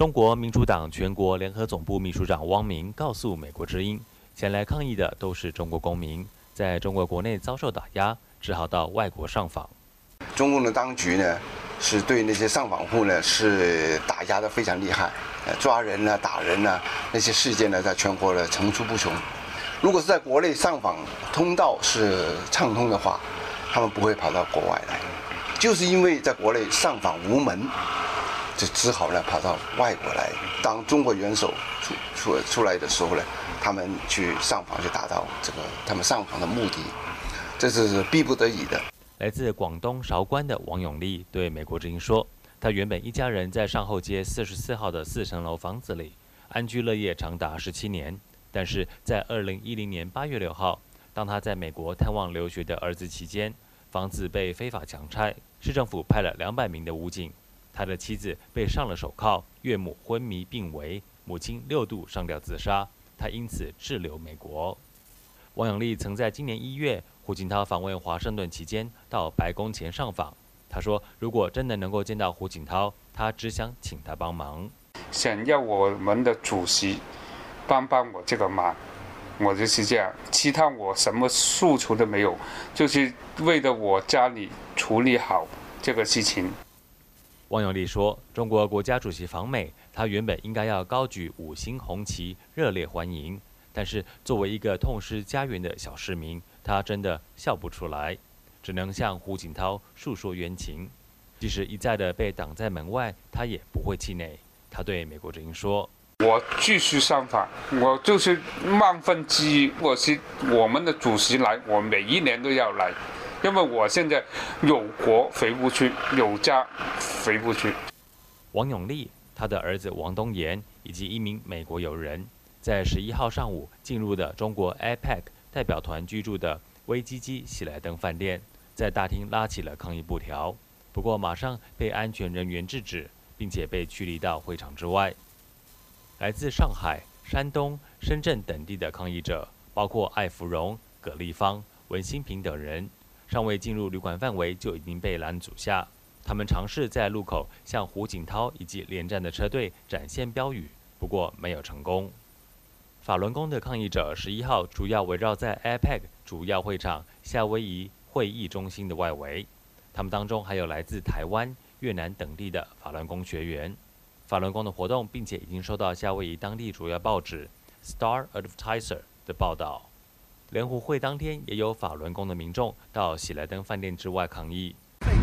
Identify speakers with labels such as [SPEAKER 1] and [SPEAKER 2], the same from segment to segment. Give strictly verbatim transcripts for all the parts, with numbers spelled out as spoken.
[SPEAKER 1] 中国民主党全国联合总部秘书长汪明告诉美国之音，前来抗议的都是中国公民，在中国国内遭受打压，只好到外国上访。
[SPEAKER 2] 中共的当局呢，是对那些上访户呢是打压的非常厉害，抓人啊、打人啊，那些事件呢在全国呢层出不穷。如果是在国内上访通道是畅通的话，他们不会跑到国外来，就是因为在国内上访无门。就只好呢跑到外国来。当中国元首出出出来的时候呢，他们去上访，就达到这个他们上访的目的，这是逼不得已的。
[SPEAKER 1] 来自广东韶关的王永利对美国之音说，他原本一家人在上后街四十四号的四层楼房子里安居乐业长达十七年，但是在二零一零年八月六号，当他在美国探望留学的儿子期间，房子被非法强拆，市政府派了两百名的武警。他的妻子被上了手铐，岳母昏迷病危，母亲六度上吊自杀，他因此滞留美国。王永利曾在今年一月胡锦涛访问华盛顿期间到白宫前上访，他说如果真的能够见到胡锦涛，他只想请他帮忙，
[SPEAKER 3] 想要我们的主席帮帮我这个忙，我就是这样，其他我什么诉求都没有，就是为了我家里处理好这个事情。
[SPEAKER 1] 王永利说，中国国家主席访美，他原本应该要高举五星红旗，热烈欢迎。但是作为一个痛失家园的小市民，他真的笑不出来，只能向胡锦涛诉说冤情。即使一再的被挡在门外，他也不会气馁。他对美国之音说：“
[SPEAKER 3] 我继续上访，我就是万分之一。我是我们的主席来，我每一年都要来。”因为我现在有国回不去，有家回不去。
[SPEAKER 1] 王永利、他的儿子王东岩以及一名美国友人，在十一号上午进入的中国 A P E C 代表团居住的威基基喜来登饭店，在大厅拉起了抗议布条，不过马上被安全人员制止，并且被驱离到会场之外。来自上海、山东、深圳等地的抗议者，包括艾芙蓉、葛丽芳、文新平等人。尚未进入旅馆范围就已经被拦阻下，他们尝试在路口向胡锦涛以及连战的车队展现标语，不过没有成功。法轮功的抗议者十一号主要围绕在 A P E C 主要会场夏威夷会议中心的外围，他们当中还有来自台湾、越南等地的法轮功学员。法轮功的活动并且已经收到夏威夷当地主要报纸 Star Advertiser 的报道。莲湖会当天也有法轮功的民众到喜来登饭店之外抗议。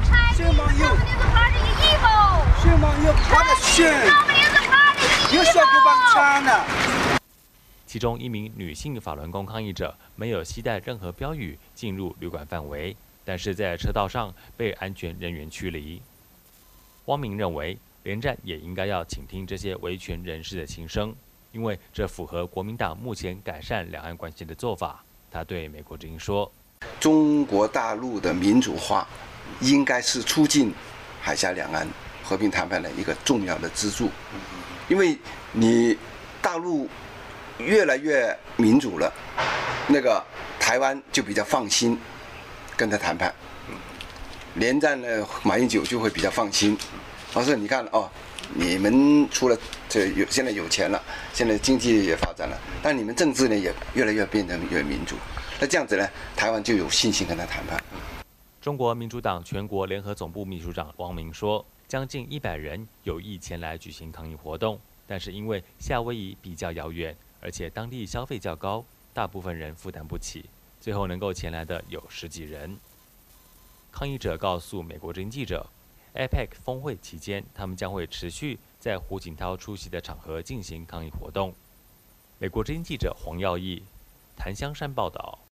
[SPEAKER 1] 其中一名女性法轮功抗议者没有携带任何标语进入旅馆范围，但是在车道上被安全人员驱离。汪明认为，连战也应该要倾听这些维权人士的心声，因为这符合国民党目前改善两岸关系的做法。他对美国之音说：“
[SPEAKER 2] 中国大陆的民主化应该是促进海峡两岸和平谈判的一个重要的支柱，因为你大陆越来越民主了，那个台湾就比较放心跟他谈判，连战呢，马英九就会比较放心。他说：你看哦。”你们除了这有现在有钱了，现在经济也发展了，但你们政治呢也越来越变得越民主。那这样子呢，台湾就有信心跟他谈判。
[SPEAKER 1] 中国民主党全国联合总部秘书长汪明说，将近一百人有意前来举行抗议活动，但是因为夏威夷比较遥远，而且当地消费较高，大部分人负担不起，最后能够前来的有十几人。抗议者告诉美国之音记者。A P E C 峰会期间，他们将会持续在胡锦涛出席的场合进行抗议活动。美国之音记者黄耀义，檀香山报道。